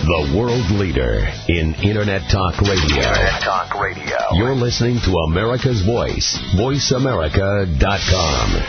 The world leader in Internet Talk Radio. You're listening to America's Voice, VoiceAmerica.com.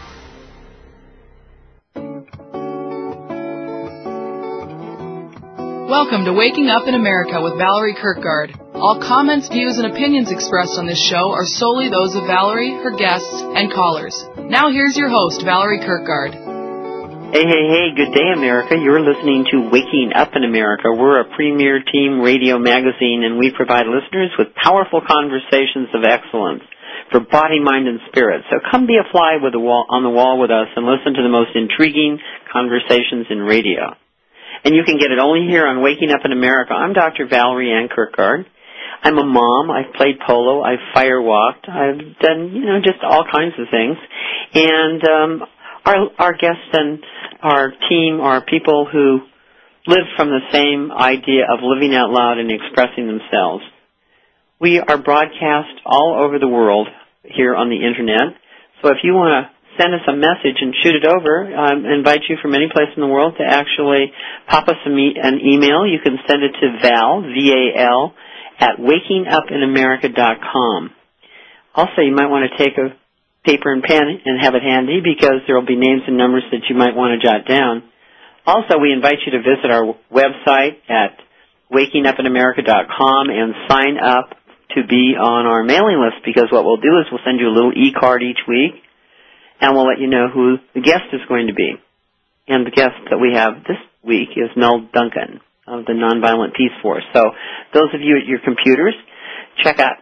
Welcome to Waking Up in America with Valerie Kirkgard. All comments, views, and opinions expressed on this show are solely those of Valerie, her guests, and callers. Now here's your host, Valerie Kirkgard. Hey, good day, America. You're listening to Waking Up in America. We're a premier team radio magazine, and we provide listeners with powerful conversations of excellence for body, mind, and spirit. So come be a fly on the wall with us and listen to the most intriguing conversations in radio. And you can get it only here on Waking Up in America. I'm Dr. Valerie Ann Kirkgard. I'm a mom. I've played polo. I've firewalked. I've done, just all kinds of things. And our guests and our team are people who live from the same idea of living out loud and expressing themselves. We are broadcast all over the world here on the Internet. So if you want to send us a message and shoot it over, I invite you from any place in the world to actually pop us an email. You can send it to Val, V-A-L, at wakingupinamerica.com. Also, you might want to take a paper and pen and have it handy because there will be names and numbers that you might want to jot down. Also, we invite you to visit our website at wakingupinamerica.com and sign up to be on our mailing list, because what we'll do is we'll send you a little e-card each week, and we'll let you know who the guest is going to be. And the guest that we have this week is Mel Duncan of the Nonviolent Peace Force. So those of you at your computers, check out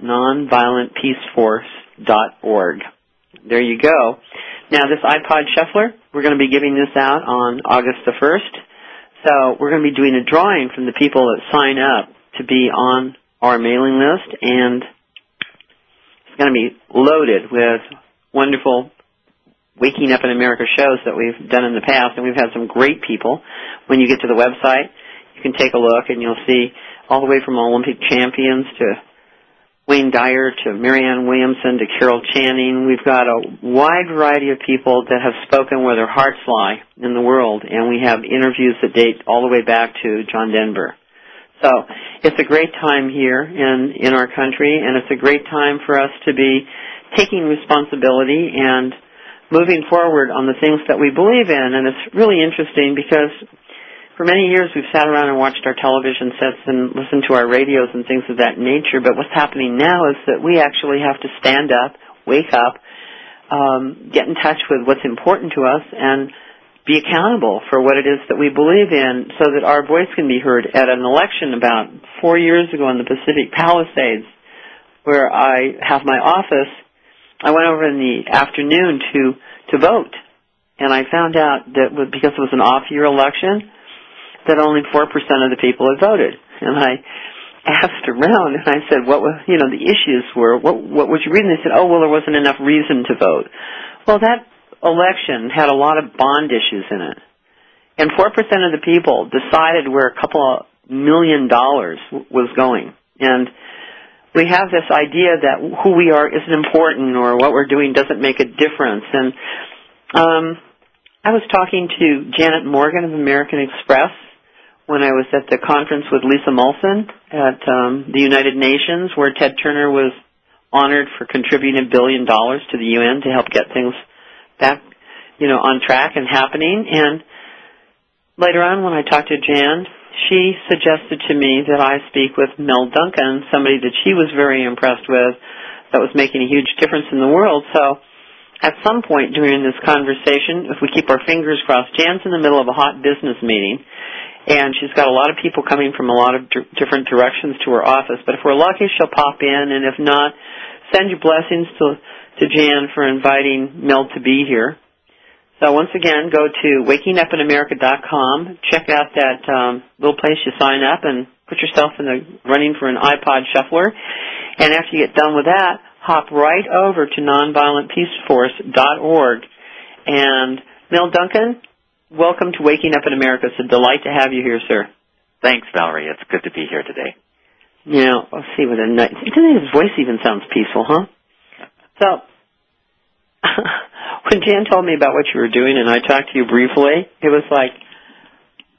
nonviolentpeaceforce.org. There you go. Now, this iPod Shuffler, we're going to be giving this out on August the 1st. So we're going to be doing a drawing from the people that sign up to be on our mailing list, and it's going to be loaded with wonderful Waking Up in America shows that we've done in the past, and we've had some great people. When you get to the website, you can take a look, and you'll see all the way from Olympic champions to Wayne Dyer to Marianne Williamson to Carol Channing. We've got a wide variety of people that have spoken where their hearts lie in the world, and we have interviews that date all the way back to John Denver. So it's a great time here in our country, and it's a great time for us to be taking responsibility and moving forward on the things that we believe in. And it's really interesting because for many years we've sat around and watched our television sets and listened to our radios and things of that nature, but what's happening now is that we actually have to stand up, wake up, get in touch with what's important to us, and be accountable for what it is that we believe in so that our voice can be heard. At an election about 4 years ago in the Pacific Palisades, where I have my office, I went over in the afternoon to vote, and I found out that because it was an off-year election, that only 4% of the people had voted. And I asked around, and I said, what was, the issues were, what was you reading? They said, there wasn't enough reason to vote. Well, that election had a lot of bond issues in it. And 4% of the people decided where a couple of $1 million was going. And we have this idea that who we are isn't important or what we're doing doesn't make a difference. And I was talking to Janet Morgan of American Express when I was at the conference with Lisa Molson at the United Nations, where Ted Turner was honored for contributing $1 billion to the UN to help get things back, on track and happening. And later on when I talked to Jan, she suggested to me that I speak with Mel Duncan, somebody that she was very impressed with, that was making a huge difference in the world. So at some point during this conversation, if we keep our fingers crossed, Jan's in the middle of a hot business meeting, and she's got a lot of people coming from a lot of different directions to her office. But if we're lucky, she'll pop in, and if not, send your blessings to Jan for inviting Mel to be here. So once again, go to wakingupinamerica.com, check out that little place you sign up, and put yourself in the running for an iPod Shuffler. And after you get done with that, hop right over to nonviolentpeaceforce.org. And Mel Duncan, welcome to Waking Up in America. It's a delight to have you here, sir. Thanks, Valerie. It's good to be here today. Let's see what his voice even sounds peaceful, huh? So, when Jan told me about what you were doing and I talked to you briefly, it was like,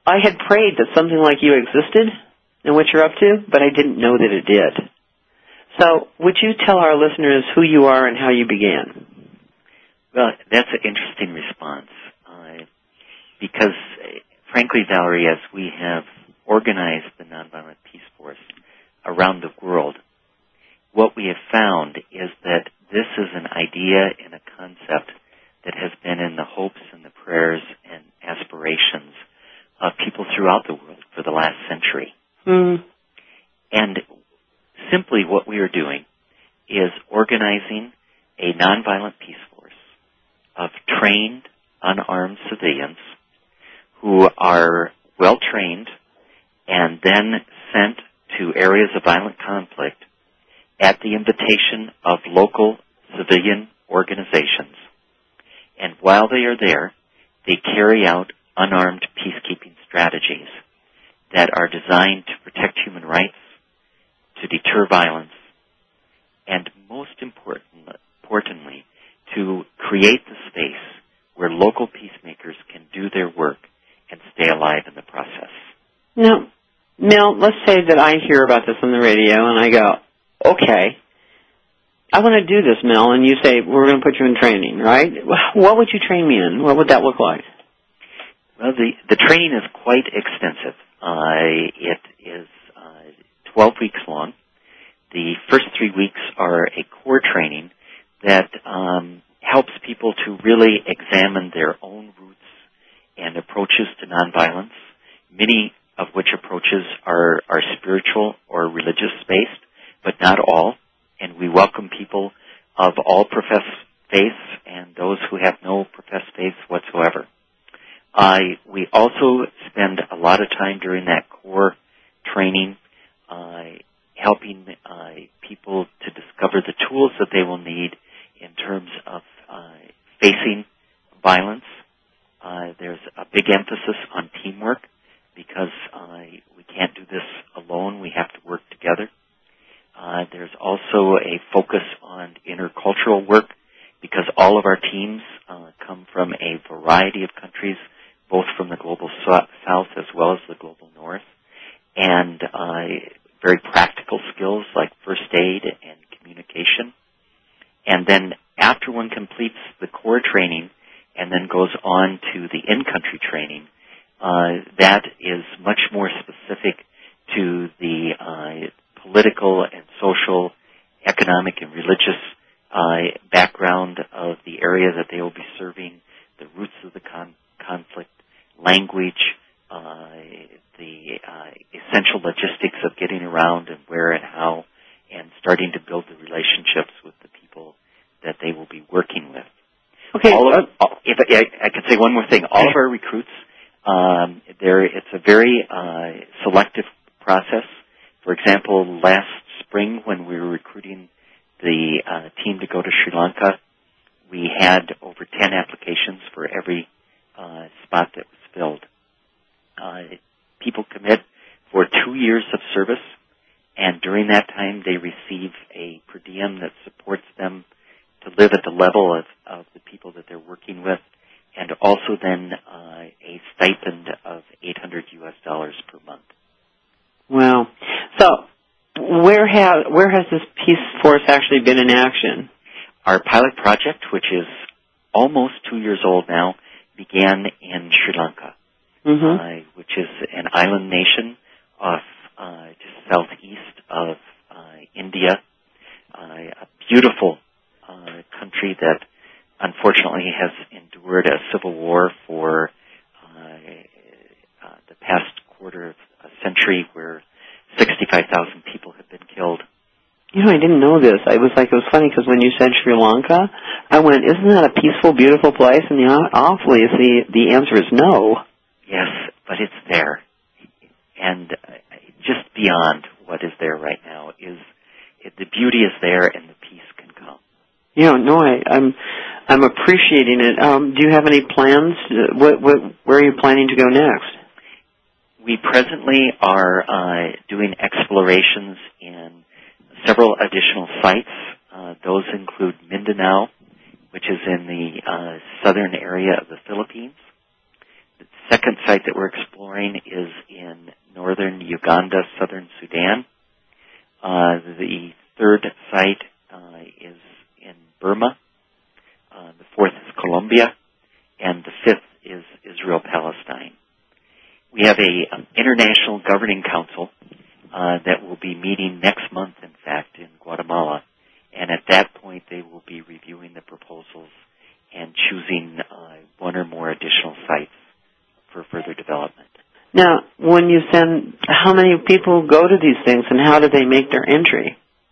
I had prayed that something like you existed and what you're up to, but I didn't know that it did. So would you tell our listeners who you are and how you began? Well, that's an interesting response because, frankly, Valerie, as we have organized the Nonviolent Peace Force around the world, what we have found is that this is an idea and a concept that has been in the hopes and the prayers and aspirations of people throughout the world for the last century. Mm. And simply what we are doing is organizing a nonviolent peace force of trained, unarmed civilians who are well-trained and then sent to areas of violent conflict at the invitation of local civilian organizations. And while they are there, they carry out unarmed peacekeeping strategies that are designed to protect human rights, to deter violence, and most importantly, to create the space where local peacemakers can do their work and stay alive in the process. Now, Mel, let's say that I hear about this on the radio and I go, okay, I want to do this, Mel, and you say, we're going to put you in training, right? What would you train me in? What would that look like? Well, the training is quite extensive. It is 12 weeks long. The first 3 weeks are a core training that helps people to really examine their own roots and approaches to nonviolence, many of which approaches are spiritual or religious-based, but not all. And we welcome people of all professed faiths and those who have no professed faith whatsoever. We also spend a lot of time during that core training helping people to discover the tools that they will need in terms of facing violence. There's a big emphasis on teamwork because we can't do this alone. We have to work together. There's also a focus on intercultural work because all of our teams come from a variety of countries, both from the global south as well as the global north, and very practical skills like first aid and communication. And then after one completes the core training and then goes on to the in-country training, that is much more specific to the political and social, economic and religious background of the area that they will be serving, the roots of the conflict, language, the essential logistics of getting around and where and how, and starting to build the relationships with the people that they will be working with. Okay. If I could say one more thing, all of our recruits, it's a very selective process. For example, last spring when we were recruiting the team to go to Sri Lanka, we had over 10 applications for every spot that was filled. People commit for 2 years of service, and during that time they receive a per diem that supports them to live at the level of the people that they're working with, and also then a stipend of $800 per month. Wow. So where has this peace force actually been in action? Our pilot project, which is almost 2 years old now, began in Sri Lanka, which is an island nation off just southeast of India, a beautiful country that unfortunately has endured a civil war for the past quarter of a century where 65,000 people have been killed. You know, I didn't know this. It was funny because when you said Sri Lanka, I went, isn't that a peaceful, beautiful place? And obviously the answer is no. Yes, but it's there. And just beyond what is there right now is the beauty is there and the peace can come. Yeah, no, I'm appreciating it. Do you have any plans? Where are you planning to go next? We presently are doing explorations in several additional sites. Those include Mindanao, which is in the southern area of the Philippines, second site that we're exploring is in northern Uganda, southern Sudan. The third site is in Burma. The fourth is Colombia. And the fifth is Israel-Palestine. We have an international governing council that will be meeting next month, in fact, in Guatemala. And at that point, they will be reviewing the proposals and choosing one or more additional sites for further development. Now, when you send, how many people go to these things, and how do they make their entry?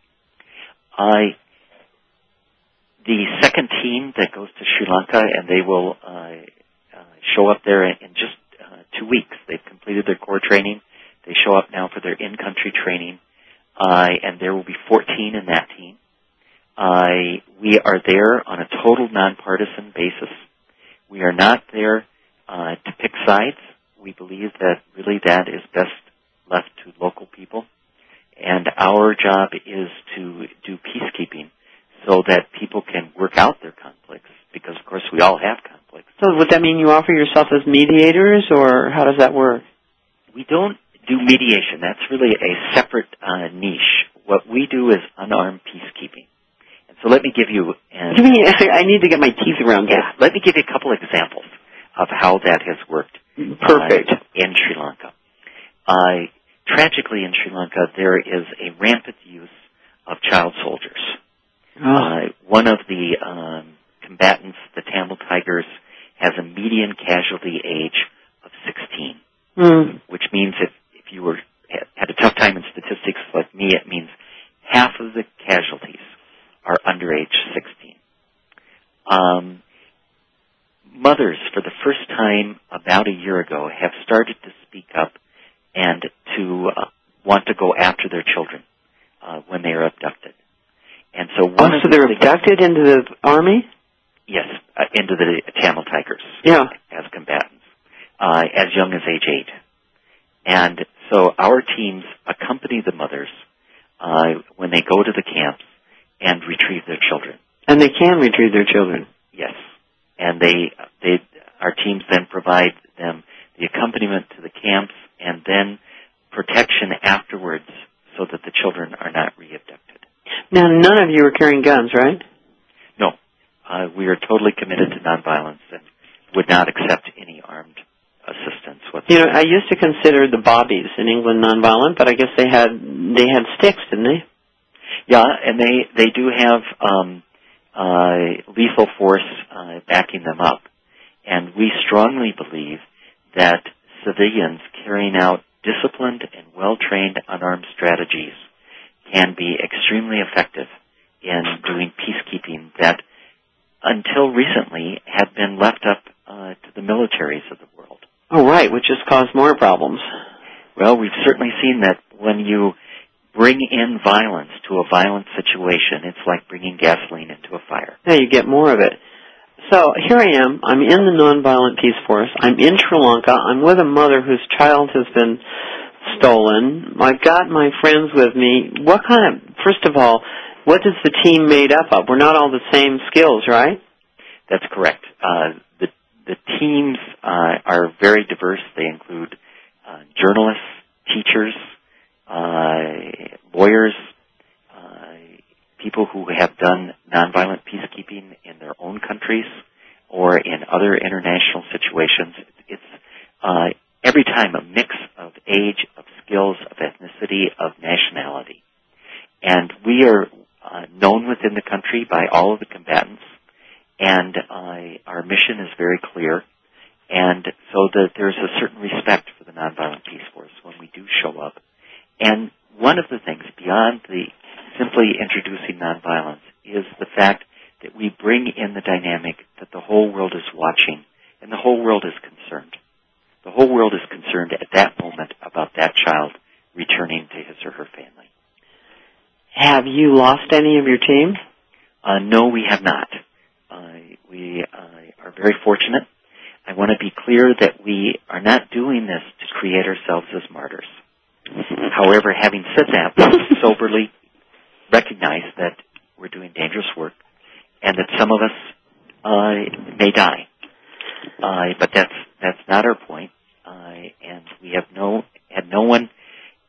The second team that goes to Sri Lanka, and they will show up there in just 2 weeks. They've completed their core training. They show up now for their in-country training, and there will be 14 in that team. We are there on a total nonpartisan basis. We are not there to pick sides. We believe that really that is best left to local people. And our job is to do peacekeeping so that people can work out their conflicts, because, of course, we all have conflicts. So would that mean you offer yourself as mediators, or how does that work? We don't do mediation. That's really a separate niche. What we do is unarmed peacekeeping. And so let me give you... I need to get my teeth around that. Yeah, let me give you a couple examples of how that has worked. Perfect. In Sri Lanka. Tragically, in Sri Lanka, there is a rampant use of child soldiers. One of the combatants, the Tamil Tigers, has a median casualty age of 16, which means if you had a tough time in statistics like me, it means half of the casualties are under age 16. Mothers, for the first time about a year ago, have started to speak up and to want to go after their children when they are abducted. And so so they're abducted into the army? Yes, into the Tamil Tigers. Yeah. As combatants, as young as age 8. And so our teams accompany the mothers when they go to the camps and retrieve their children. And they can retrieve their children? Yes. And our teams then provide them the accompaniment to the camps and then protection afterwards so that the children are not re-abducted. Now, none of you are carrying guns, right? No. We are totally committed to nonviolence and would not accept any armed assistance whatsoever. You know, I used to consider the bobbies in England nonviolent, but I guess they had sticks, didn't they? Yeah, and they do have lethal force backing them up. And we strongly believe that civilians carrying out disciplined and well-trained unarmed strategies can be extremely effective in doing peacekeeping that, until recently, had been left up to the militaries of the world. Oh, right, which has caused more problems. Well, we've certainly seen that when you bring in violence to a violent situation, it's like bringing gasoline into a fire. Yeah, you get more of it. So here I am. I'm in the Nonviolent Peace Force. I'm in Sri Lanka. I'm with a mother whose child has been stolen. I've got my friends with me. First of all, what is the team made up of? We're not all the same skills, right? That's correct. The teams are very diverse. They include journalists, teachers, lawyers, people who have done nonviolent peacekeeping in their own countries or in other international situations. It's every time a mix of age, of skills, of ethnicity, of nationality. And we are known within the country by all of the combatants, and our mission is very clear, and so that there's a certain respect for the Nonviolent Peace Force when we do show up. And one of the things, beyond the simply introducing nonviolence, is the fact that we bring in the dynamic that the whole world is watching, and the whole world is concerned. The whole world is concerned at that moment about that child returning to his or her family. Have you lost any of your team? No, we have not. We are very fortunate. I want to be clear that we are not doing this to create ourselves as martyrs. However, having said that, we soberly recognize that we're doing dangerous work and that some of us may die. But that's not our point.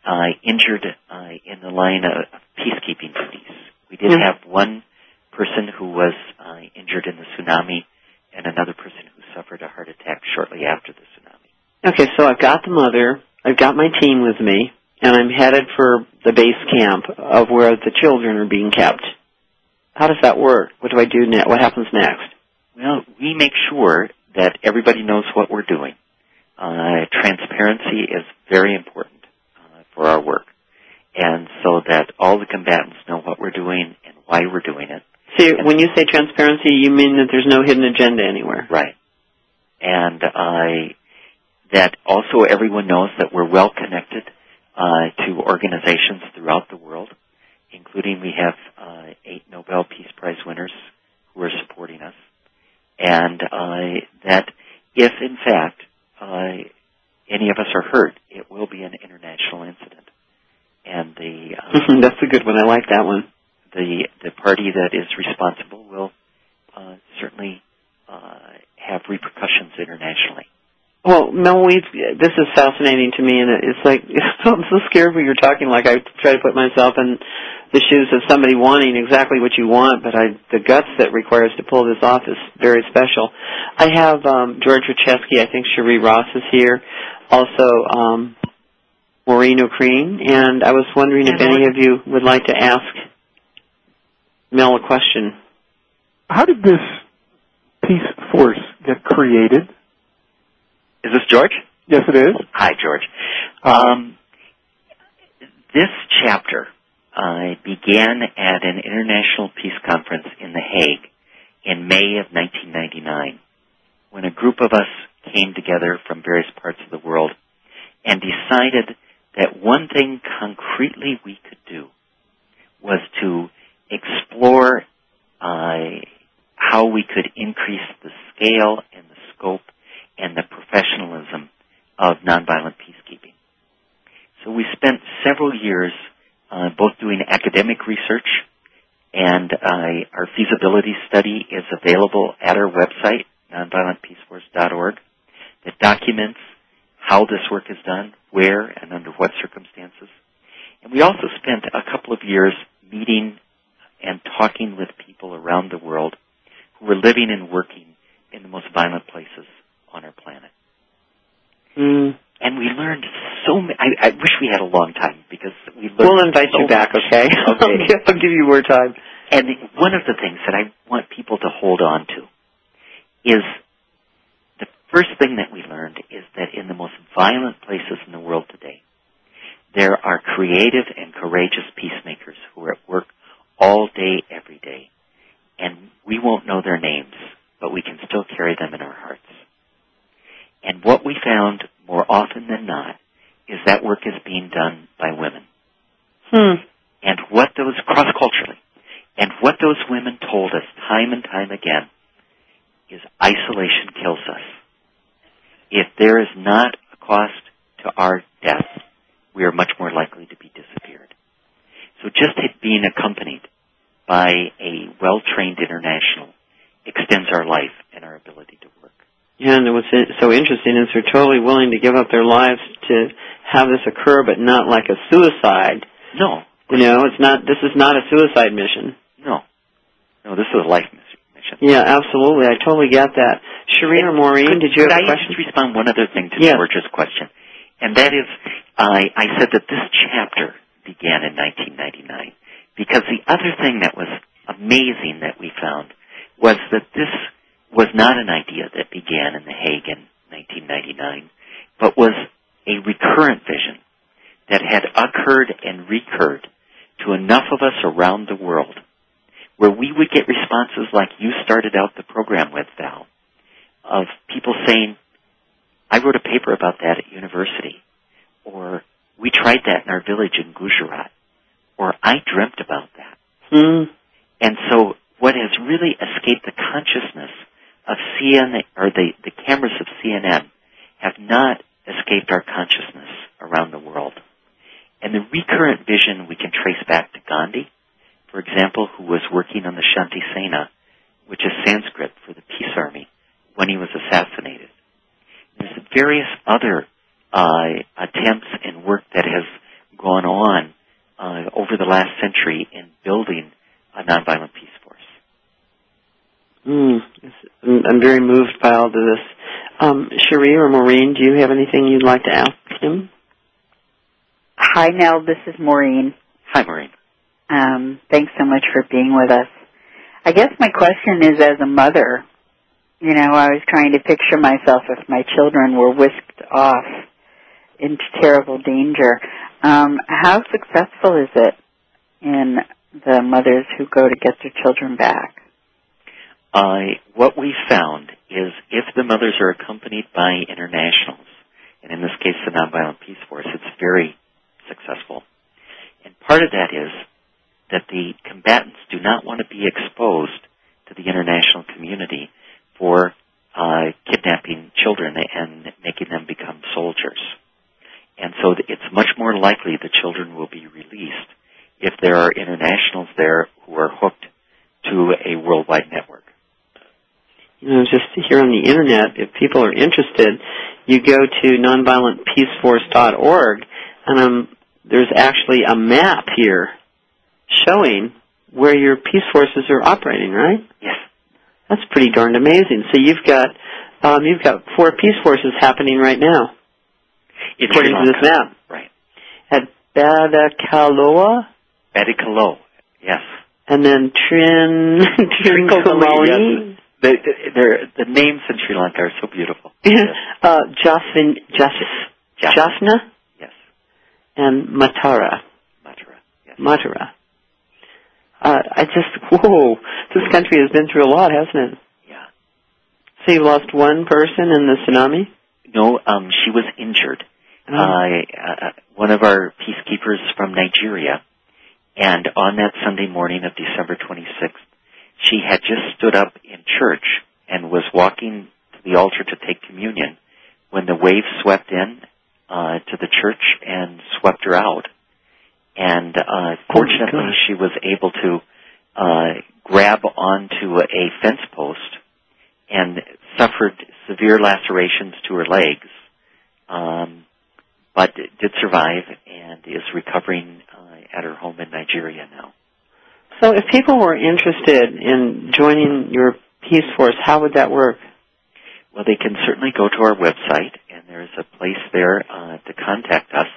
injured in the line of peacekeeping duties. We did have one person who was injured in the tsunami and another person who suffered a heart attack shortly after the tsunami. Okay, so I've got the mother, I've got my team with me, and I'm headed for the base camp of where the children are being kept. How does that work? What do I do next? What happens next? Well, we make sure that everybody knows what we're doing. Transparency is very important for our work, and so that all the combatants know what we're doing and why we're doing it. See, when you say transparency, you mean that there's no hidden agenda anywhere. Right. And that also everyone knows that we're well connected to organizations throughout the world, including we have 8 Nobel Peace Prize winners who are supporting us, and that if, in fact, any of us are hurt, it will be an international incident. And that's a good one. I like that one. The party that is responsible will certainly have repercussions internationally. Well, Mel, this is fascinating to me, and it's like I'm so scared when you're talking. Like I try to put myself in the shoes of somebody wanting exactly what you want, but the guts that requires to pull this off is very special. I have George Rachesky. I think Cherie Ross is here. Also, Maureen O'Kreen, and I was wondering if any of you would like to ask Mel a question. How did this peace force get created? Is this George? Yes, it is. Hi, George. This chapter began at an international peace conference in The Hague in May of 1999, when a group of us came together from various parts of the world and decided that one thing concretely we could do was to explore how we could increase the scale and the scope and the professionalism of nonviolent peacekeeping. So we spent several years both doing academic research, and our feasibility study is available at our website, nonviolentpeaceforce.org, that documents how this work is done, where and under what circumstances. And we also spent a couple of years meeting and talking with people around the world who were living and working in the most violent places on our planet. And we learned so many. I wish we had a long time because we learned. We'll invite you back, okay? Okay. I'll give you more time. And one of the things that I want people to hold on to is the first thing that we learned is that in the most violent places in the world today, there are creative and courageous peacemakers who are at work all day, every day. And we won't know their names, but we can still carry them in our hearts. And what we found more often than not is that work is being done by women. And what those, cross-culturally, and what those women told us time and time again is isolation kills us. If there is not a cost to our death, we are much more likely to be disappeared. So just being accompanied by a well-trained international extends our life and our ability to work. Yeah, and what's so interesting is they're totally willing to give up their lives to have this occur, but not like a suicide. No. You know, this is not a suicide mission. No, this is a life mission. Yeah, absolutely. I totally get that. Cherie or Maureen, did you have a question? Could I just respond one other thing to George's question? And that is, I said that this chapter began in 1999 because the other thing that was amazing that we found was that this was not an idea that began in The Hague in 1999, but was a recurrent vision that had occurred and recurred to enough of us around the world where we would get responses like you started out the program with, Val, of people saying, I wrote a paper about that at university, or we tried that in our village in Gujarat, or I dreamt about that. And so what has really escaped the consciousness of CNN, or the cameras of CNN, have not escaped our consciousness around the world. And the recurrent vision we can trace back to Gandhi, for example, who was working on the Shanti Sena, which is Sanskrit for the peace army, when he was assassinated. There's various other attempts and work that has last century in building a nonviolent peace force. I'm very moved by all of this. Cherie or Maureen, do you have anything you'd like to ask him? Hi, Nell. This is Maureen. Hi, Maureen. Thanks so much for being with us. I guess my question is, as a mother, I was trying to picture myself if my children were whisked off into terrible danger. How successful is it in the mothers who go to get their children back? What we found is if the mothers are accompanied by internationals, and in this case the Nonviolent Peace Force, it's very successful. And part of that is that the combatants do not want to be exposed to the international community for kidnapping children and making them become soldiers. And so it's much more likely the children will be released if there are internationals there who are hooked to a worldwide network. Just here on the Internet, if people are interested, you go to nonviolentpeaceforce.org, and there's actually a map here showing where your peace forces are operating, right? Yes. That's pretty darned amazing. So you've got 4 peace forces happening right now, according to this map. Right. At Badakaloa? Badikalo, yes. And then Trincomalee. Yes. The names in Sri Lanka are so beautiful. Jaffna? Yes. And Matara. Yes. Matara. This country has been through a lot, hasn't it? Yeah. So you lost one person in the tsunami? No, she was injured. One of our peacekeepers from Nigeria, and on that Sunday morning of December 26th, she had just stood up in church and was walking to the altar to take communion when the wave swept in to the church and swept her out. And fortunately, she was able to grab onto a fence post and suffered severe lacerations to her legs, but did survive and is recovering at her home in Nigeria now. So if people were interested in joining your Peace Force, how would that work? Well, they can certainly go to our website, and there's a place there to contact us.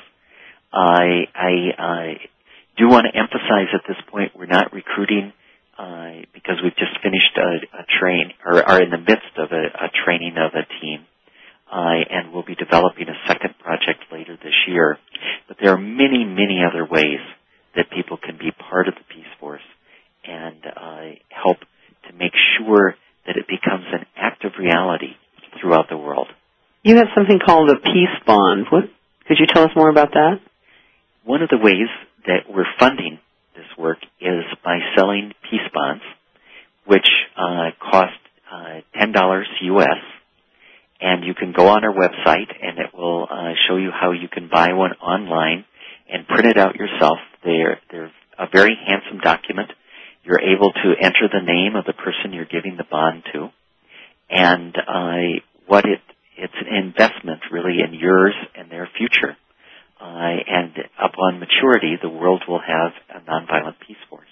I do want to emphasize at this point we're not recruiting because we've just finished a train, or are in the midst of a training of a team, and we'll be developing a second project later this year. But there are many, many other ways that people can be part of the Peace Force and help to make sure that it becomes an active reality throughout the world. You have something called a peace bond. Could you tell us more about that? One of the ways that we're funding this work is by selling peace bonds, which cost $10 US, and you can go on our website and it will show you how you can buy one online and print it out yourself. They're a very handsome document. You're able to enter the name of the person you're giving the bond to, and it's an investment really in yours and their future. And upon maturity, the world will have a nonviolent peace force.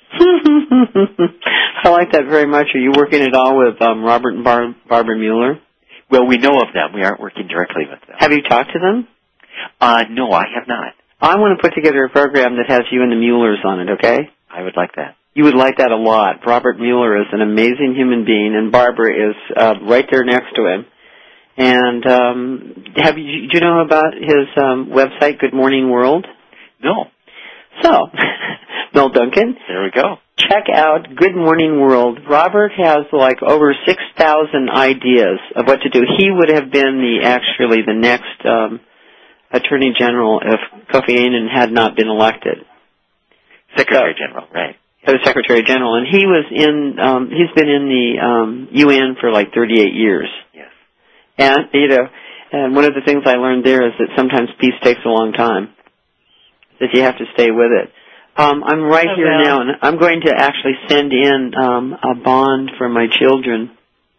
I like that very much. Are you working at all with Robert and Barbara Mueller? Well, we know of them. We aren't working directly with them. Have you talked to them? No, I have not. I want to put together a program that has you and the Muellers on it, okay? I would like that. You would like that a lot. Robert Mueller is an amazing human being, and Barbara is right there next to him. And do you know about his website, Good Morning World? No. So, Mel Duncan. There we go. Check out Good Morning World. Robert has like over 6,000 ideas of what to do. He would have been the next Attorney General if Kofi Annan had not been elected. Secretary General, right. Secretary General, and he's been in the UN for like 38 years. Yes. And one of the things I learned there is that sometimes peace takes a long time, that you have to stay with it. I'm right here now, and I'm going to actually send in a bond for my children.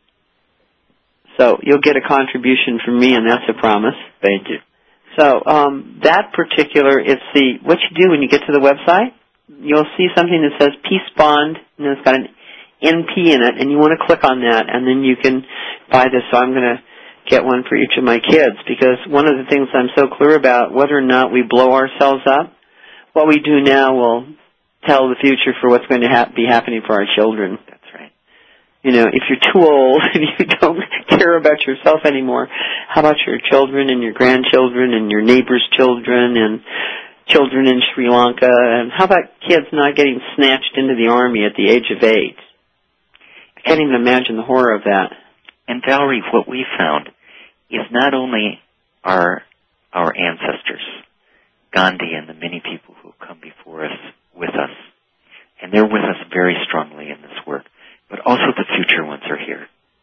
So you'll get a contribution from me, and that's a promise. Thank you. So that particular, what you do when you get to the website, you'll see something that says Peace Bond, and it's got an NP in it, and you want to click on that, and then you can buy this. So I'm going to get one for each of my kids, because one of the things I'm so clear about, whether or not we blow ourselves up, what we do now will tell the future for what's going to be happening for our children. That's right. You know, if you're too old and you don't care about yourself anymore, how about your children and your grandchildren and your neighbors' children and children in Sri Lanka? And how about kids not getting snatched into the army at the age of 8? I can't even imagine the horror of that. And Valerie, what we found is not only our ancestors, Gandhi and the many people who have come before us, with us, and they're with us very strongly in this work, but also the future ones are here.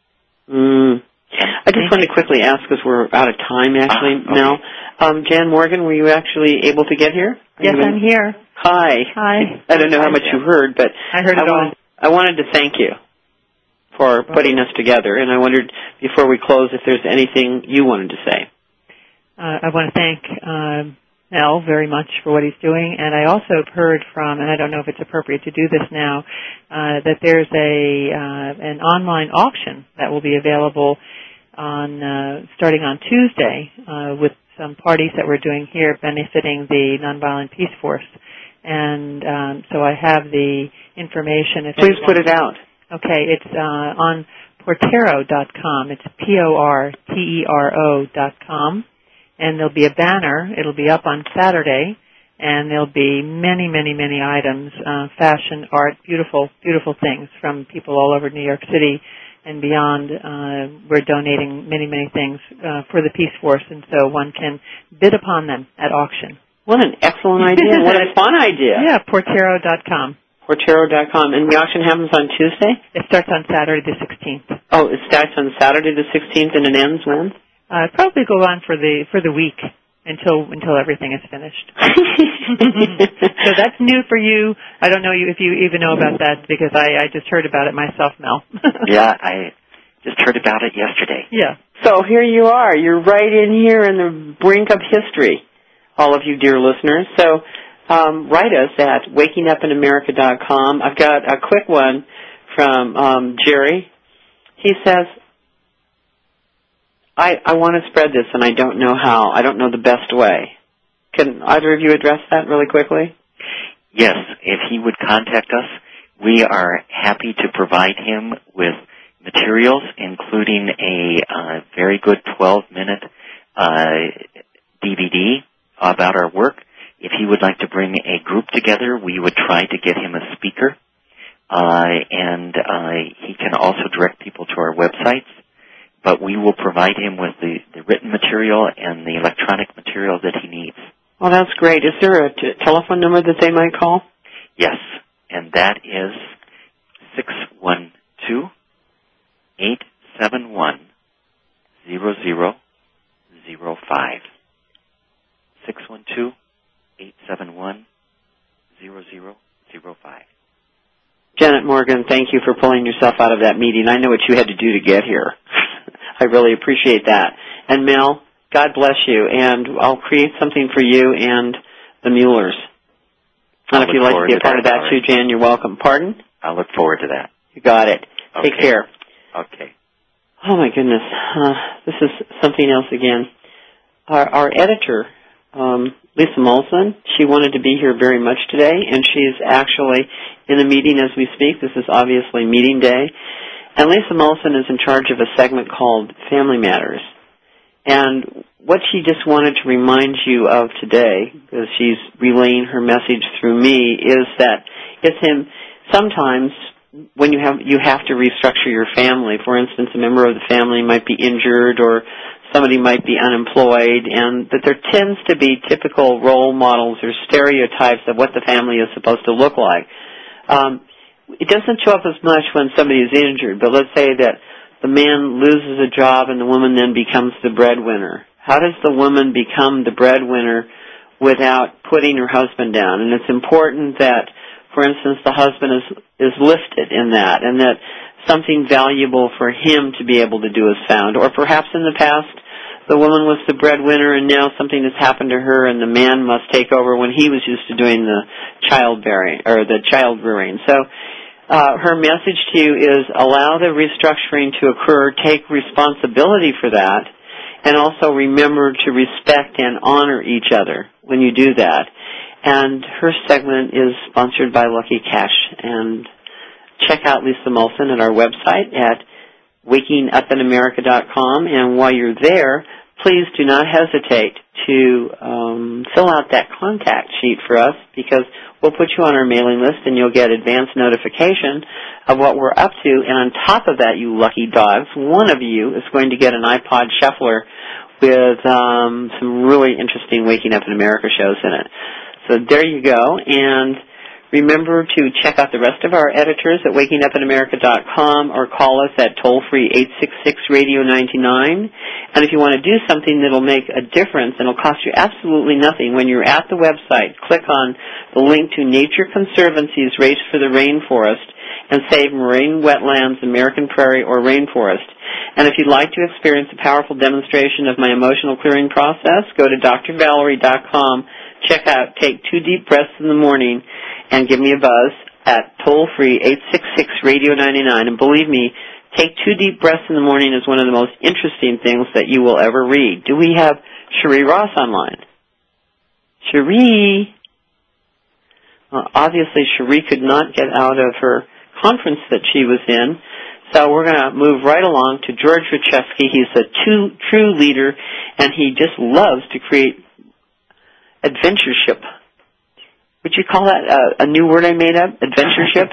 I just want to quickly ask, because we're out of time, actually, now. Jan Morgan, were you actually able to get here? Yes, I'm here. Hi. Hi. I don't know how much you heard, but I heard it all. I wanted to thank you for putting us together, and I wondered, before we close, if there's anything you wanted to say. I want to thank Mel very much for what he's doing, and I also have heard from, and I don't know if it's appropriate to do this now, that there's an online auction that will be available on starting on Tuesday with some parties that we're doing here benefiting the Nonviolent Peace Force. And so I have the information. Please put it out. Okay, it's on Portero.com. It's Portero.com. And there'll be a banner. It'll be up on Saturday, and there'll be many, many, many items, fashion, art, beautiful, beautiful things from people all over New York City and beyond. We're donating many, many things for the Peace Force, and so one can bid upon them at auction. What an excellent idea. What a fun idea. Yeah, Portero.com. Portero.com. And the auction happens on Tuesday? It starts on Saturday the 16th. Oh, it starts on Saturday the 16th and it ends when? Probably go on for the week until everything is finished. So that's new for you. I don't know if you even know about that, because I just heard about it myself, Mel. Yeah, I just heard about it yesterday. Yeah. So here you are. You're right in here in the brink of history, all of you dear listeners. So write us at wakingupinamerica.com. I've got a quick one from Jerry. He says, I want to spread this, and I don't know how. I don't know the best way. Can either of you address that really quickly? Yes, if he would contact us, we are happy to provide him with materials, including a very good 12-minute DVD about our work. If he would like to bring a group together, we would try to get him a speaker. And he can also direct people to our websites. But we will provide him with the written material and the electronic material that he needs. Well, that's great. Is there a telephone number that they might call? Yes, and that is 612-871-0005. 612-871-0005. Janet Morgan, thank you for pulling yourself out of that meeting. I know what you had to do to get here. I really appreciate that. And Mel, God bless you, and I'll create something for you and the Muellers. And if you'd like to be a part of that too, Jan, you're welcome. Pardon? I look forward to that. You got it. Okay. Take care. Okay. Oh, my goodness. This is something else again. Our editor, Lisa Molson, she wanted to be here very much today, and she's actually in a meeting as we speak. This is obviously meeting day. And Lisa Molson is in charge of a segment called Family Matters. And what she just wanted to remind you of today, because she's relaying her message through me, is that sometimes when you have to restructure your family. For instance, a member of the family might be injured or somebody might be unemployed, and that there tends to be typical role models or stereotypes of what the family is supposed to look like. It doesn't show up as much when somebody is injured, but let's say that the man loses a job and the woman then becomes the breadwinner. How does the woman become the breadwinner without putting her husband down? And it's important that, for instance, the husband is lifted in that, and that something valuable for him to be able to do is found. Or perhaps in the past, the woman was the breadwinner and now something has happened to her and the man must take over when he was used to doing the childbearing or the child rearing. So her message to you is allow the restructuring to occur, take responsibility for that, and also remember to respect and honor each other when you do that. And her segment is sponsored by Lucky Cash. And check out Lisa Molson at our website at wakingupinamerica.com. And while you're there, please do not hesitate to fill out that contact sheet for us, because we'll put you on our mailing list and you'll get advance notification of what we're up to. And on top of that, you lucky dogs, one of you is going to get an iPod Shuffler with some really interesting Waking Up in America shows in it. So there you go. And remember to check out the rest of our editors at wakingupinamerica.com or call us at toll-free 866-radio-99. And if you want to do something that will make a difference and will cost you absolutely nothing, when you're at the website, click on the link to Nature Conservancy's Race for the Rainforest and save Marine Wetlands, American Prairie, or Rainforest. And if you'd like to experience a powerful demonstration of my emotional clearing process, go to drvalerie.com. Check out Take 2 Deep Breaths in the Morning and give me a buzz at toll-free 866-radio-99. And believe me, Take 2 Deep Breaths in the Morning is one of the most interesting things that you will ever read. Do we have Cherie Ross online? Cherie? Well, obviously, Cherie could not get out of her conference that she was in. So we're going to move right along to George Rachevsky. He's a true leader, and he just loves to create adventureship. Would you call that a new word I made up? Adventureship?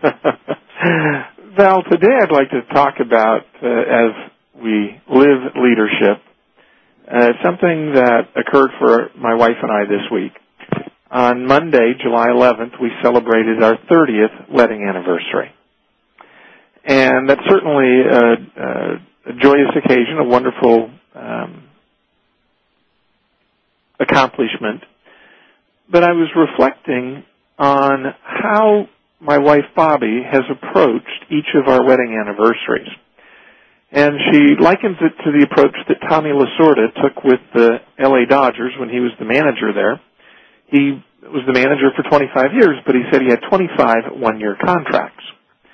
Val, today I'd like to talk about, as we live leadership, something that occurred for my wife and I this week. On Monday, July 11th, we celebrated our 30th wedding anniversary. And that's certainly a joyous occasion, a wonderful accomplishment. But I was reflecting on how my wife Bobby has approached each of our wedding anniversaries. And she likens it to the approach that Tommy Lasorda took with the LA Dodgers when he was the manager there. He was the manager for 25 years, but he said he had 25 one-year contracts.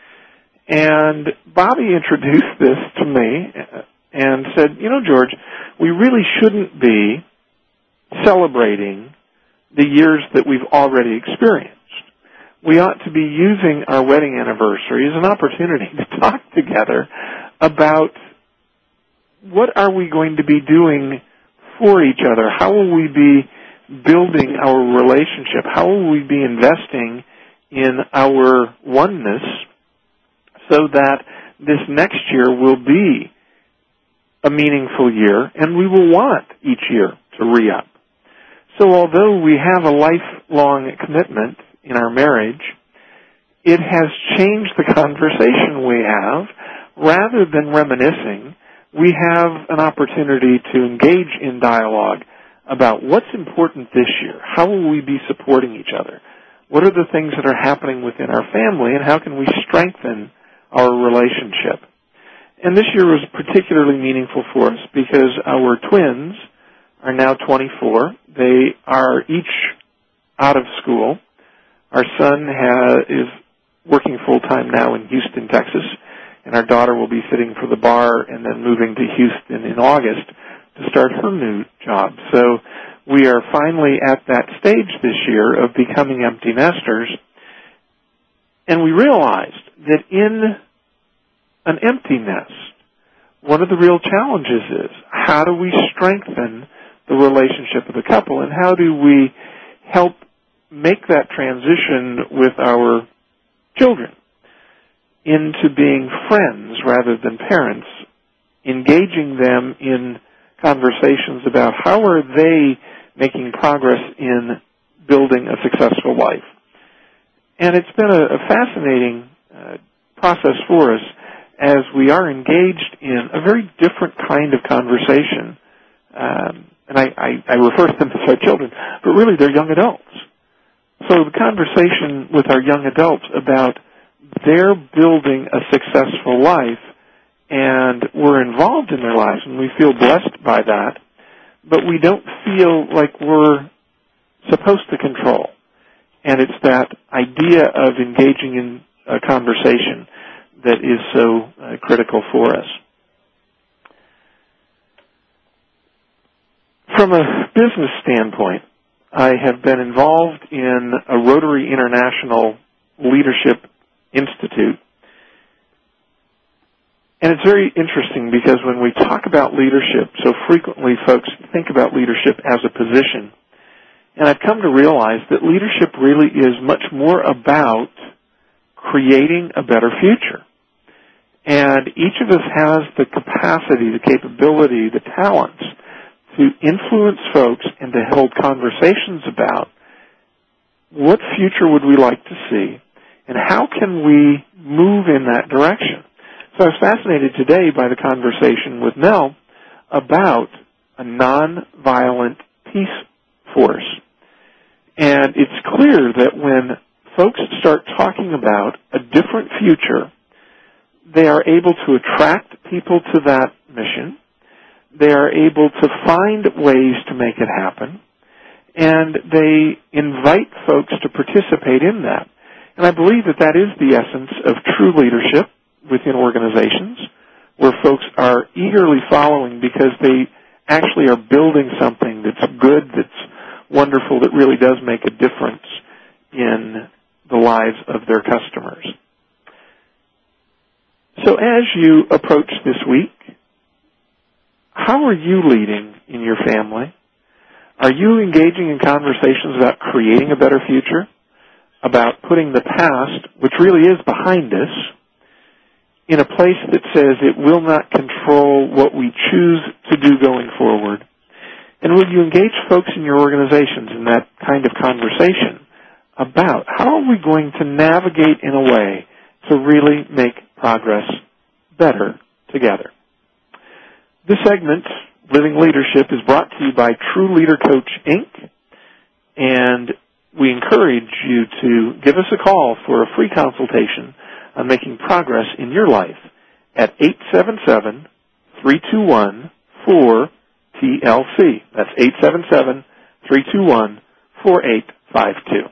And Bobby introduced this to me and said, you know, George, we really shouldn't be celebrating the years that we've already experienced. We ought to be using our wedding anniversary as an opportunity to talk together about what are we going to be doing for each other? How will we be building our relationship? How will we be investing in our oneness so that this next year will be a meaningful year and we will want each year to re-up? So although we have a lifelong commitment in our marriage, it has changed the conversation we have. Rather than reminiscing, we have an opportunity to engage in dialogue about what's important this year. How will we be supporting each other? What are the things that are happening within our family, and how can we strengthen our relationship? And this year was particularly meaningful for us because our twins are now 24. They are each out of school. Our son is working full-time now in Houston, Texas, and our daughter will be sitting for the bar and then moving to Houston in August to start her new job. So we are finally at that stage this year of becoming empty nesters, and we realized that in an empty nest, one of the real challenges is how do we strengthen the relationship of the couple, and how do we help make that transition with our children into being friends rather than parents, engaging them in conversations about how are they making progress in building a successful life. And it's been a fascinating process for us as we are engaged in a very different kind of conversation. And I refer to them as our children, but really they're young adults. So the conversation with our young adults about their building a successful life and we're involved in their lives, and we feel blessed by that, but we don't feel like we're supposed to control. And it's that idea of engaging in a conversation that is so critical for us. From a business standpoint, I have been involved in a Rotary International Leadership Institute. And it's very interesting because when we talk about leadership, so frequently folks think about leadership as a position. And I've come to realize that leadership really is much more about creating a better future. And each of us has the capacity, the capability, the talents to influence folks and to hold conversations about what future would we like to see and how can we move in that direction. So I was fascinated today by the conversation with Mel about a nonviolent peace force. And it's clear that when folks start talking about a different future, they are able to attract people to that mission. They are able to find ways to make it happen. And they invite folks to participate in that. And I believe that that is the essence of true leadership within organizations, where folks are eagerly following because they actually are building something that's good, that's wonderful, that really does make a difference in the lives of their customers. So as you approach this week, how are you leading in your family? Are you engaging in conversations about creating a better future, about putting the past, which really is behind us, in a place that says it will not control what we choose to do going forward? And will you engage folks in your organizations in that kind of conversation about how are we going to navigate in a way to really make progress better together? This segment, Living Leadership, is brought to you by True Leader Coach, Inc., and we encourage you to give us a call for a free consultation on making progress in your life at 877-321-4TLC. That's 877-321-4852.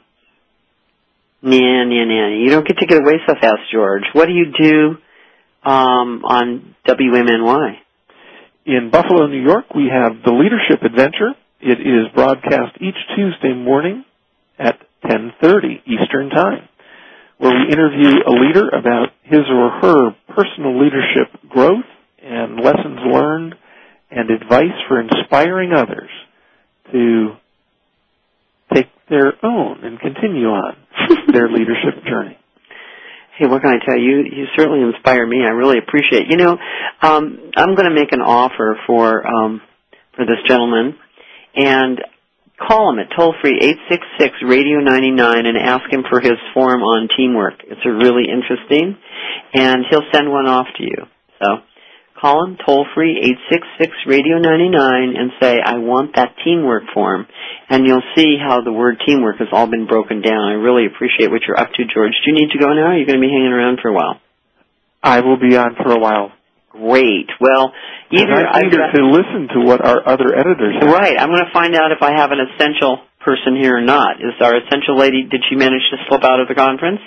Nanny. You don't get to get away so fast, George. What do you do on WMNY? In Buffalo, New York, we have the Leadership Adventure. It is broadcast each Tuesday morning at 10:30 Eastern Time, where we interview a leader about his or her personal leadership growth and lessons learned and advice for inspiring others to take their own and continue on their leadership journey. Hey, what can I tell you? You certainly inspire me. I really appreciate it. You know, I'm going to make an offer for this gentleman, and call him at toll-free 866-RADIO-99 and ask him for his form on teamwork. It's really interesting, and he'll send one off to you. So call him toll-free 866-RADIO-99 and say, I want that teamwork form, and you'll see how the word teamwork has all been broken down. I really appreciate what you're up to, George. Do you need to go now, or are you going to be hanging around for a while? I will be on for a while. Great. Well, I'm eager to listen to what our other editors have. Right. I'm going to find out if I have an essential person here or not. Is our essential lady, did she manage to slip out of the conference?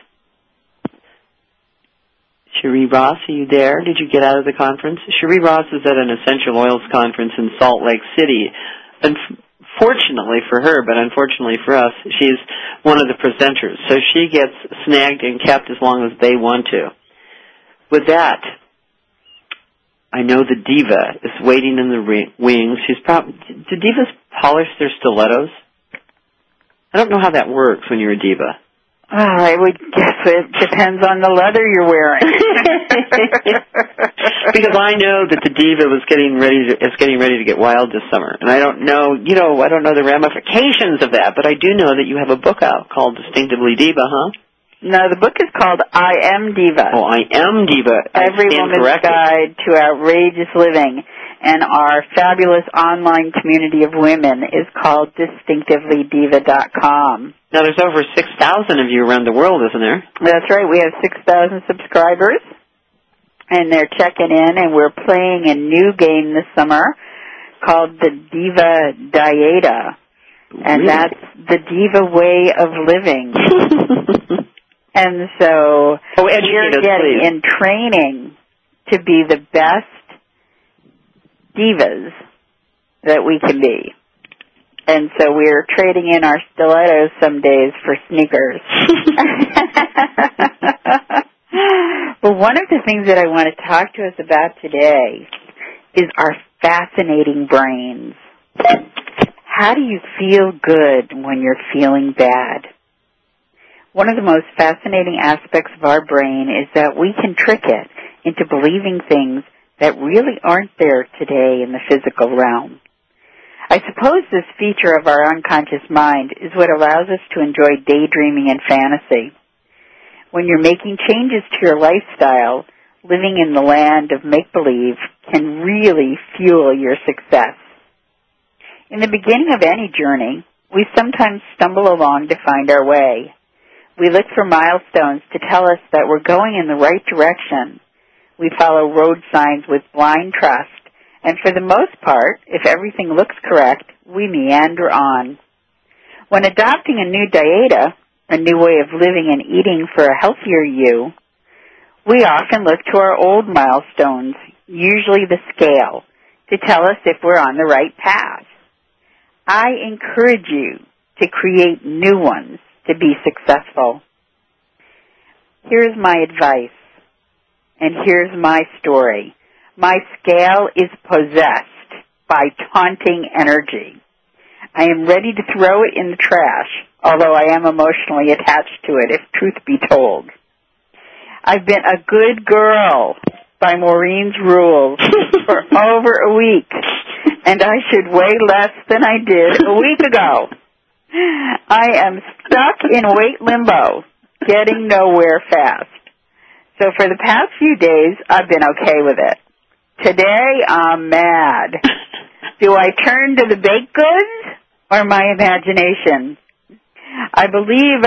Cherie Ross, are you there? Did you get out of the conference? Cherie Ross is at an Essential Oils conference in Salt Lake City. Fortunately for her, but unfortunately for us, she's one of the presenters. So she gets snagged and kept as long as they want to. With that, I know the diva is waiting in the wings. Do divas polish their stilettos? I don't know how that works when you're a diva. I would guess it depends on the leather you're wearing. Because I know that the diva is getting ready to get wild this summer, and I don't know the ramifications of that, but I do know that you have a book out called Distinctively Diva, huh? No, the book is called I Am Diva. Oh, I Am Diva. Every Woman's Guide to Outrageous Living. And our fabulous online community of women is called DistinctivellyDiva.com. Now, there's over 6,000 of you around the world, isn't there? That's right. We have 6,000 subscribers. and they're checking in, and we're playing a new game this summer called the Diva Dieta, and that's the Diva way of living. And so we're getting in training to be the best divas that we can be. And so we're trading in our stilettos some days for sneakers. But one of the things that I want to talk to us about today is our fascinating brains. How do you feel good when you're feeling bad? One of the most fascinating aspects of our brain is that we can trick it into believing things that really aren't there today in the physical realm. I suppose this feature of our unconscious mind is what allows us to enjoy daydreaming and fantasy. When you're making changes to your lifestyle, living in the land of make-believe can really fuel your success. In the beginning of any journey, we sometimes stumble along to find our way. We look for milestones to tell us that we're going in the right direction. We follow road signs with blind trust, and for the most part, if everything looks correct, we meander on. When adopting a new dieta, a new way of living and eating for a healthier you, we often look to our old milestones, usually the scale, to tell us if we're on the right path. I encourage you to create new ones to be successful. Here's my advice, and here's my story. My scale is possessed by taunting energy. I am ready to throw it in the trash, although I am emotionally attached to it, if truth be told. I've been a good girl by Maureen's rules for over a week, and I should weigh less than I did a week ago. I am stuck in weight limbo, getting nowhere fast. So for the past few days, I've been okay with it. Today, I'm mad. Do I turn to the baked goods or my imagination? I believe.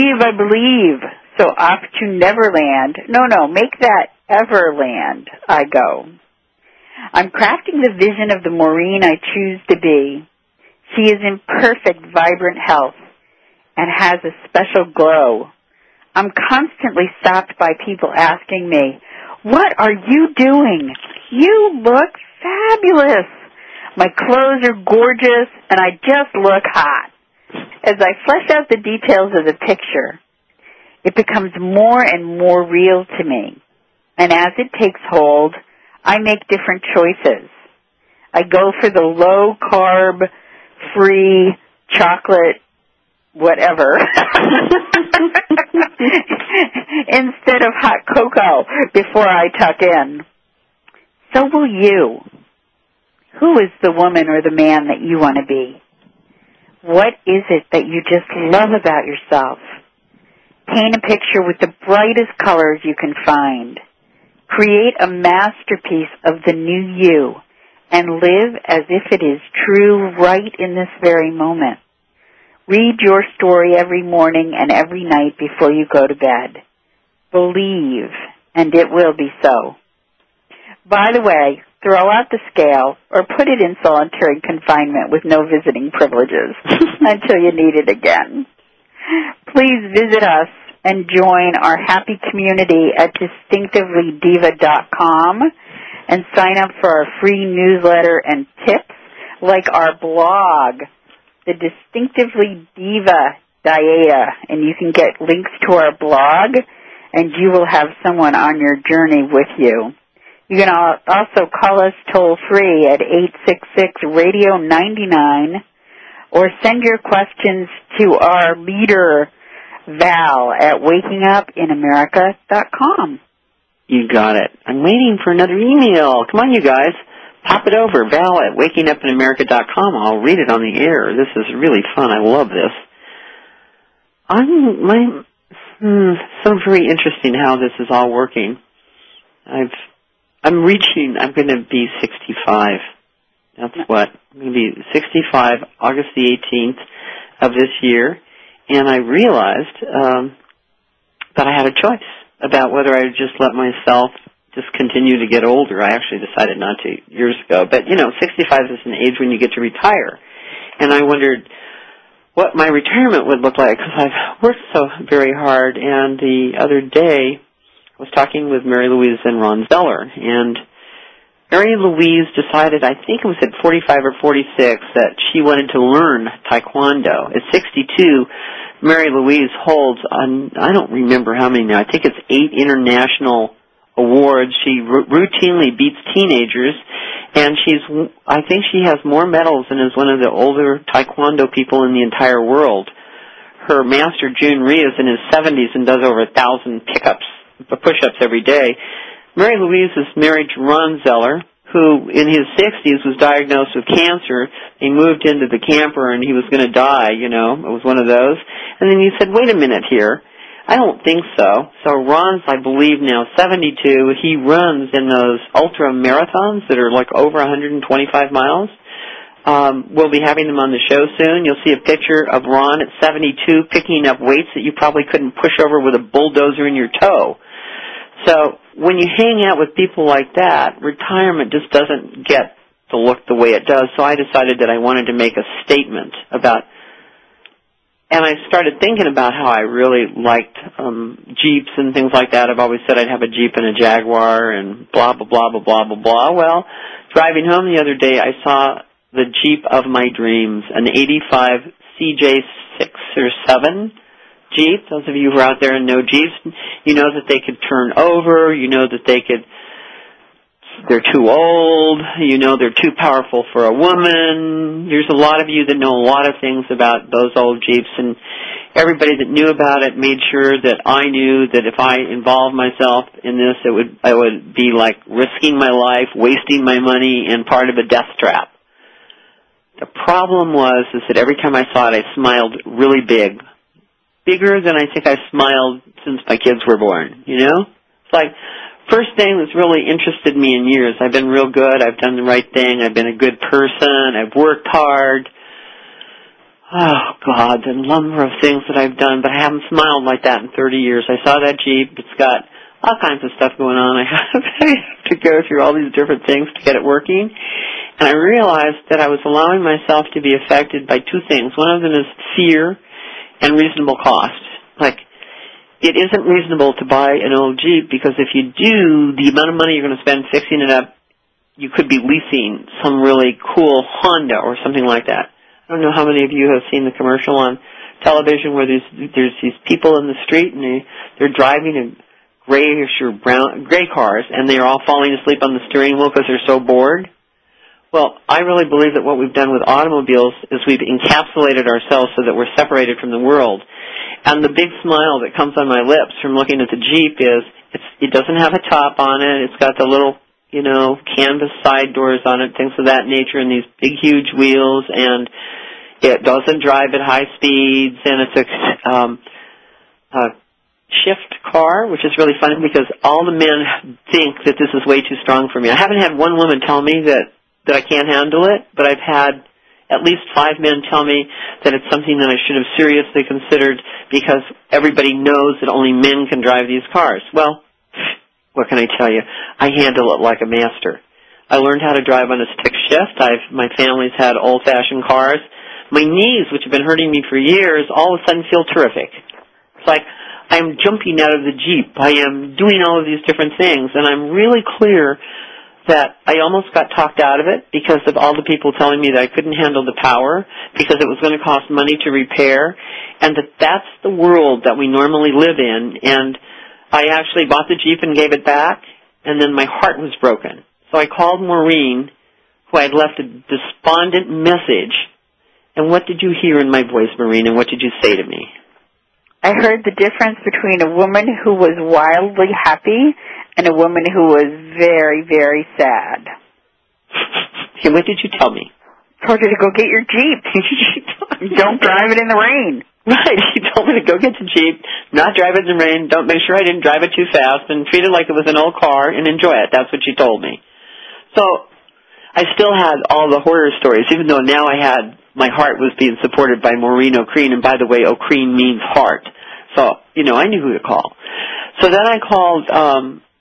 So off to Neverland. No, make that Everland, I go. I'm crafting the vision of the Maureen I choose to be. She is in perfect, vibrant health and has a special glow. I'm constantly stopped by people asking me, "What are you doing? You look fabulous. My clothes are gorgeous and I just look hot." As I flesh out the details of the picture, it becomes more and more real to me. And as it takes hold, I make different choices. I go for the low-carb, free chocolate whatever instead of hot cocoa before I tuck in. So will you. Who is the woman or the man that you want to be? What is it that you just love about yourself? Paint a picture with the brightest colors you can find. Create a masterpiece of the new you and live as if it is true right in this very moment. Read your story every morning and every night before you go to bed. Believe, and it will be so. By the way, throw out the scale or put it in solitary confinement with no visiting privileges until you need it again. Please visit us and join our happy community at distinctivelydiva.com and sign up for our free newsletter and tips like our blog, the Distinctively Diva Dieta, and you can get links to our blog and you will have someone on your journey with you. You can also call us toll-free at 866-RADIO-99 or send your questions to our leader, Val, at wakingupinamerica.com. You got it. I'm waiting for another email. Come on, you guys. Pop it over. Val at wakingupinamerica.com. I'll read it on the air. This is really fun. I love this. So very interesting how this is all working. I'm going to be 65. That's what. I'm going to be 65 August the 18th of this year. And I realized that I had a choice about whether I would just let myself just continue to get older. I actually decided not to years ago. But, 65 is an age when you get to retire. And I wondered what my retirement would look like because I've worked so very hard. And the other day I was talking with Mary Louise and Ron Zeller, and Mary Louise decided, I think it was at 45 or 46, that she wanted to learn Taekwondo. At 62, Mary Louise holds, I don't remember how many now, I think it's 8 international awards. She routinely beats teenagers, and I think she has more medals and is one of the older Taekwondo people in the entire world. Her master, Jun Rhee, is in his 70s and does over 1,000 push-ups every day. Mary Louise is married to Ron Zeller, who in his 60s was diagnosed with cancer. He moved into the camper and he was going to die, It was one of those. And then he said, wait a minute here. I don't think so. So Ron's, I believe, now 72. He runs in those ultra marathons that are like over 125 miles. We'll be having them on the show soon. You'll see a picture of Ron at 72 picking up weights that you probably couldn't push over with a bulldozer in your toe. So when you hang out with people like that, retirement just doesn't get to look the way it does. So I decided that I wanted to make a statement about, and I started thinking about how I really liked Jeeps and things like that. I've always said I'd have a Jeep and a Jaguar and blah, blah, blah, blah, blah, blah, blah. Well, driving home the other day, I saw the Jeep of my dreams, an 85 CJ6 or 7 Jeep. Those of you who are out there and know Jeeps, you know that they could turn over, you know that they're too old, you know they're too powerful for a woman. There's a lot of you that know a lot of things about those old Jeeps, and everybody that knew about it made sure that I knew that if I involved myself in this, I would be like risking my life, wasting my money, and part of a death trap. The problem was that every time I saw it, I smiled really big. Bigger than I think I've smiled since my kids were born, It's like, first thing that's really interested me in years. I've been real good. I've done the right thing. I've been a good person. I've worked hard. Oh, God, the number of things that I've done, but I haven't smiled like that in 30 years. I saw that Jeep. It's got all kinds of stuff going on. I have to go through all these different things to get it working. And I realized that I was allowing myself to be affected by two things. One of them is fear and reasonable cost. Like, it isn't reasonable to buy an old Jeep because if you do, the amount of money you're going to spend fixing it up, you could be leasing some really cool Honda or something like that. I don't know how many of you have seen the commercial on television where there's these people in the street and they're driving a grayish or gray cars and they're all falling asleep on the steering wheel because they're so bored. Well, I really believe that what we've done with automobiles is we've encapsulated ourselves so that we're separated from the world. And the big smile that comes on my lips from looking at the Jeep is it doesn't have a top on it. It's got the little, canvas side doors on it, things of that nature, and these big, huge wheels, and it doesn't drive at high speeds, and it's a shift car, which is really funny because all the men think that this is way too strong for me. I haven't had one woman tell me that I can't handle it, but I've had at least 5 men tell me that it's something that I should have seriously considered because everybody knows that only men can drive these cars. Well, what can I tell you? I handle it like a master. I learned how to drive on a stick shift. My family's had old-fashioned cars. My knees, which have been hurting me for years, all of a sudden feel terrific. It's like I'm jumping out of the Jeep. I am doing all of these different things, and I'm really clear that I almost got talked out of it because of all the people telling me that I couldn't handle the power because it was going to cost money to repair, and that's the world that we normally live in. And I actually bought the Jeep and gave it back, and then my heart was broken. So I called Maureen, who I had left a despondent message. And what did you hear in my voice, Maureen, and what did you say to me? I heard the difference between a woman who was wildly happy and a woman who was very, very sad. Okay, what did you tell me? I told you to go get your Jeep. Don't drive it in the rain. Right, she told me to go get the Jeep, not drive it in the rain, don't make sure I didn't drive it too fast, and treat it like it was an old car and enjoy it. That's what she told me. So I still had all the horror stories, even though now my heart was being supported by Maureen O'Kreen, and by the way, O'Kreen means heart. So, I knew who to call. So then I called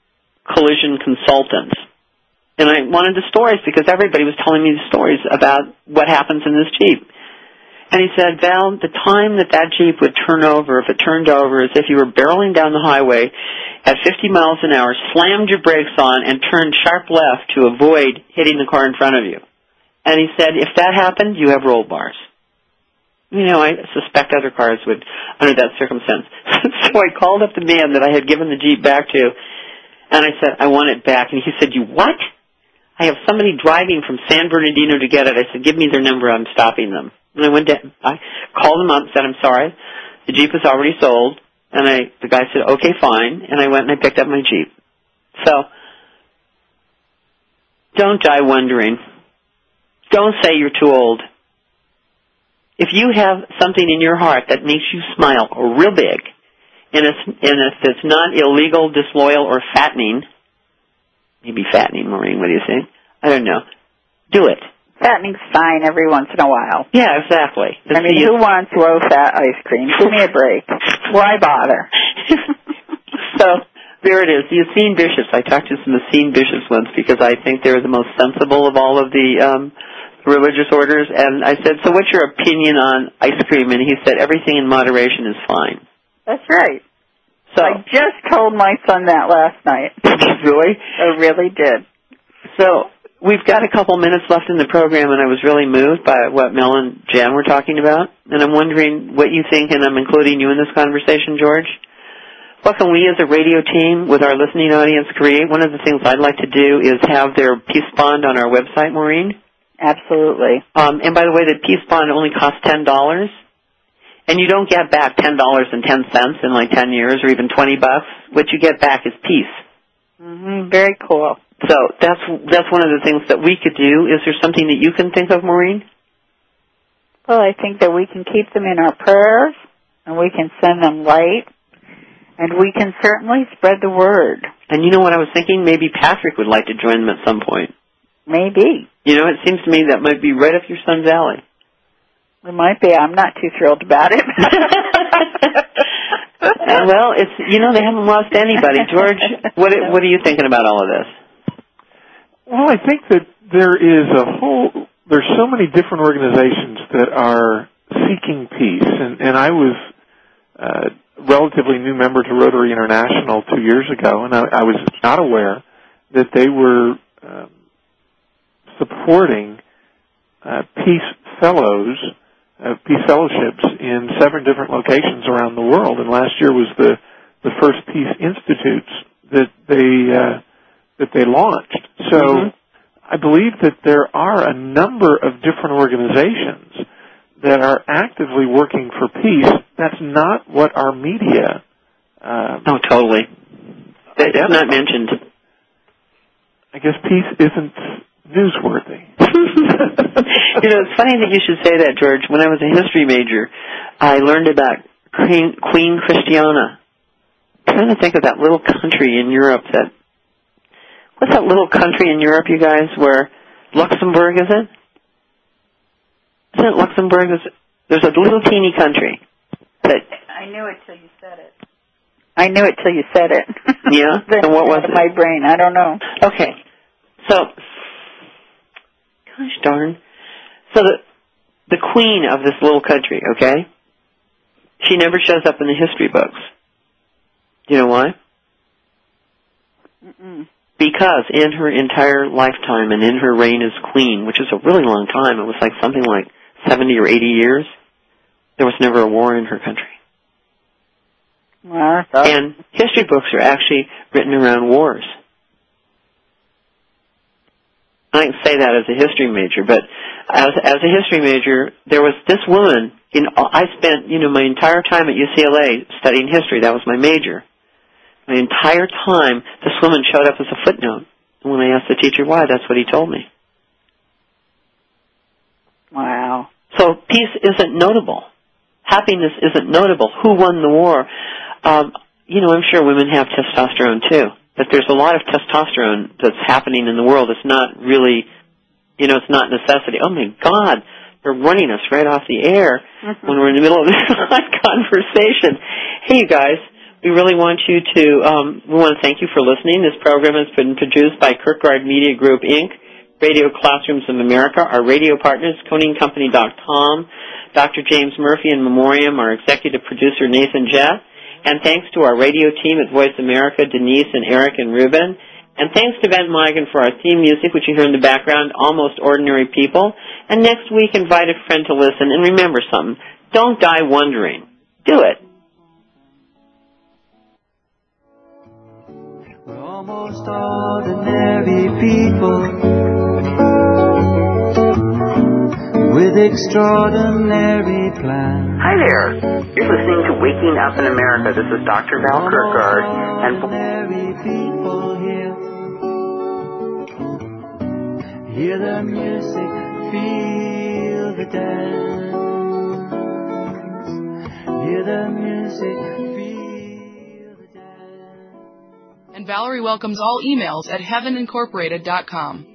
collision consultant. And I wanted the stories because everybody was telling me the stories about what happens in this Jeep. And he said, Val, the time that Jeep would turn over, if it turned over, is if you were barreling down the highway at 50 miles an hour, slammed your brakes on, and turned sharp left to avoid hitting the car in front of you. And he said, if that happened, you have roll bars. You know, I suspect other cars would, under that circumstance. So I called up the man that I had given the Jeep back to, and I said, I want it back. And he said, you what? I have somebody driving from San Bernardino to get it. I said, give me their number. I'm stopping them. And I called them up and said, I'm sorry. The Jeep is already sold. And the guy said, okay, fine. And I went and I picked up my Jeep. So don't die wondering. Don't say you're too old. If you have something in your heart that makes you smile real big, and if it's not illegal, disloyal, or fattening, maybe fattening, Maureen, what do you think? I don't know. Do it. Fattening's fine every once in a while. Yeah, exactly. I mean, who wants low-fat ice cream? Give me a break. Why bother? So, there it is. The Essene bishops. I talked to some Essene bishops once because I think they're the most sensible of all of the religious orders. And I said, so what's your opinion on ice cream? And he said, everything in moderation is fine. That's right. So I just told my son that last night. Really? I really did. So we've got a couple minutes left in the program, and I was really moved by what Mel and Jan were talking about. And I'm wondering what you think, and I'm including you in this conversation, George. What can we as a radio team with our listening audience create? One of the things I'd like to do is have their peace bond on our website, Maureen. Absolutely. And by the way, the peace bond only costs $10. And you don't get back $10.10 in like 10 years or even $20. What you get back is peace. Mm-hmm. Very cool. So that's one of the things that we could do. Is there something that you can think of, Maureen? Well, I think that we can keep them in our prayers, and we can send them light, and we can certainly spread the word. And you know what I was thinking? Maybe Patrick would like to join them at some point. Maybe. You know, it seems to me that might be right up your son's alley. It might be. I'm not too thrilled about it. Well, it's they haven't lost anybody. George, what are you thinking about all of this? Well, I think that there's so many different organizations that are seeking peace, and I was a relatively new member to Rotary International 2 years ago, and I was not aware that they were supporting peace fellows, peace fellowships in 7 different locations around the world. And last year was the first peace institutes that they launched. So I believe that there are a number of different organizations that are actively working for peace. That's not what our media. Oh, totally. It's not mentioned. I guess peace isn't newsworthy. It's funny that you should say that, George. When I was a history major, I learned about Queen Christiana. I'm trying to think of that little country in Europe what's that little country in Europe, you guys, where Luxembourg, is it? Isn't it Luxembourg? There's a little teeny country that... I knew it till you said it. Yeah? And what was it? My brain, I don't know. Okay. So, gosh darn. So the queen of this little country, okay, she never shows up in the history books. Do you know why? Mm-mm. Because in her entire lifetime and in her reign as queen, which is a really long time, it was like something like 70 or 80 years, there was never a war in her country. Well, and history books are actually written around wars. I can say that as a history major, but as a history major, there was this woman. I spent my entire time at UCLA studying history. That was my major. My entire time, this woman showed up as a footnote. And when I asked the teacher why, that's what he told me. Wow. So peace isn't notable. Happiness isn't notable. Who won the war? I'm sure women have testosterone too. But there's a lot of testosterone that's happening in the world. It's not really, it's not necessity. Oh, my God, they're running us right off the air when we're in the middle of this conversation. Hey, you guys, we really want you to, we want to thank you for listening. This program has been produced by Kirkgard Media Group, Inc., Radio Classrooms of America, our radio partners, ConingCompany.com, Dr. James Murphy in Memoriam, our executive producer, Nathan Jeff, and thanks to our radio team at Voice America, Denise and Eric and Ruben. And thanks to Ben Migan for our theme music, which you hear in the background, Almost Ordinary People. And next week, invite a friend to listen. And remember something, don't die wondering. Do it. We're almost ordinary people with extraordinary plans. Hi there. You're listening to Waking Up in America. This is Dr. Val Kirkgard. And ordinary people here. Hear the music, feel the dance. Hear the music, feel the dance. And Valerie welcomes all emails at heavenincorporated.com.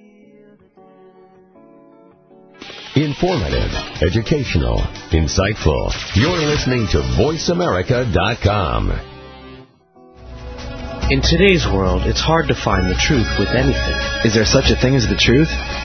Informative, educational, insightful. You're listening to VoiceAmerica.com. In today's world, it's hard to find the truth with anything. Is there such a thing as the truth?